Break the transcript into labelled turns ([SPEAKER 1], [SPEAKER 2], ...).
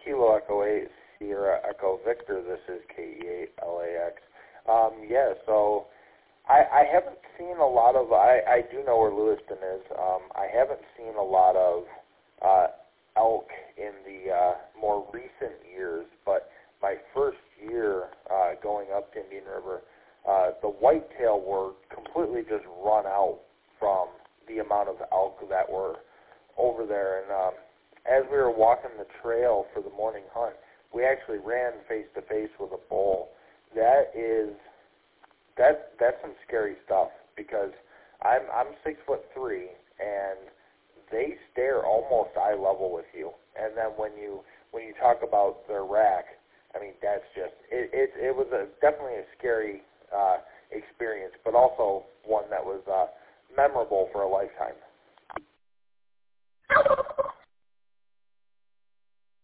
[SPEAKER 1] Kilo Echo 8 Sierra Echo Victor. This is KE8LAX. Yeah, so I haven't seen a lot of, I do know where Lewiston is. I haven't seen a lot of elk in the more recent years, but my first year going up to Indian River, the whitetail were completely just run out from the amount of elk that were over there. And as we were walking the trail for the morning hunt, we actually ran face-to-face with a bull. That's some scary stuff, because I'm 6'3", and they stare almost eye level with you. And then when you talk about their rack, I mean, that's just it was definitely a scary experience, but also one that was memorable for a lifetime.